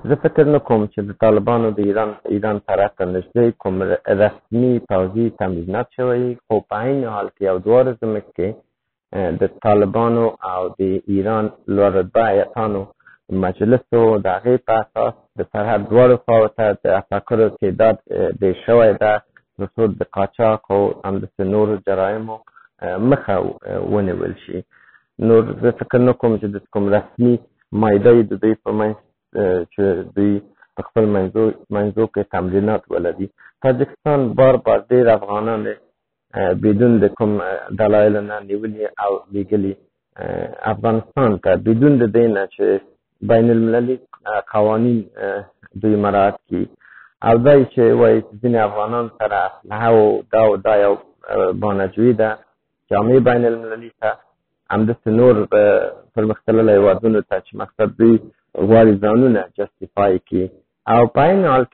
زه فکر نه کوم چې د طالبانو د ایران طرف ته نږدې کوم رسمي پوځي تمرینات شوی، خو په عین حال کې یو دوه ورځې مخکې د طالبانو او د ایران لوړ رتبه هیاتانو مجلسو د هغې په اساس د سرحد دواړو خواو ته د اتاکرو تعداد ډېر شوی ده تر څو د قاچاق او همداسې نورو جرایمو مخه ونیول شي. نور زه فکر نه کوم چې د کوم رسمي مایده د دوی په منځ چې دوی په خپل منځو کې تمرینات ولري. تاجکستان بار ډېر افغانان بدون د کوم دلایلو نه نیولي او لیږلي افغانستان ته بدون د دې نه چې بین المللي قوانین دوی مراعات کړي او دا چې وایي چې ځینې افغانان سره اسلحه او دا یو بانجوي ده جامع بین المللي ته همداسې نور پرمختللو هېوادونو ته چې مقصد دوی غواړي ځانونه جسټیفای کړي او په عین حال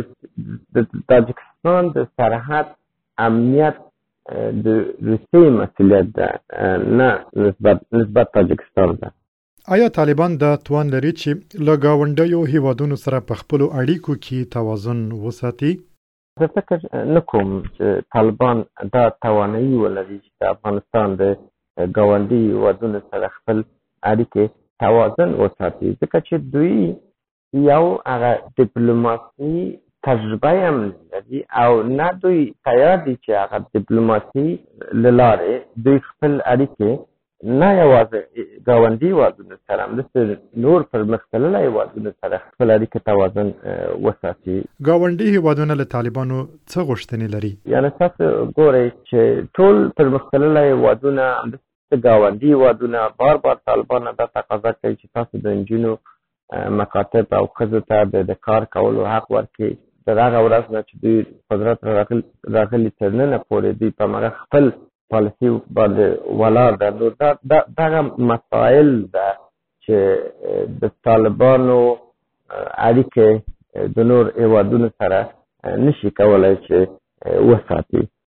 کې د تاجکستان د سرحد امنیت د روسیې مسؤلیت ده نه نسبت تاجکستان ده. آیا طالبان دا توان لري چې له ګاونډیو هیوادونو سره په خپلو اړیکو کې توازن وساتي؟ زه فکر نه کوم چې طالبان دا توانایي ولري چې د افغانستان د ګاونډي هیوادونو سره خپل اړیکې توازن وساتي، ځکه چې دوی یو هغه ډیپلوماسي تجربه هم لري او نه دوی تیار دي چې هغه ډیپلوماسي له لارې دوی خپل اړیکې نه یوازې ګاونډي هیوادونو سره همداسې نور پرمختللي هیوادونو سره خپل اړیکې توازن وساتي. ګاونډي هیوادونه له طالبانو څه غوښتنې لري؟ یعنې تاسو ګورئ چې ټول پرمختللي هیوادونه همداسې ګاونډي هیوادونه بار طالبان دا تقاضا کوي چې تاسو د نجونو مکاتب او ښځو ته د کار کولو حق ورکړي. تر هغه ورځ نه چې دوی قدرت راغلي تر ننه پورې دوی په هغه خپل پالیسي باندې ولاړ ده. نو دغه مسایل ده چې د طالبانو اړیکې د نور هیوادونو سره نشي کولی چې وساتي.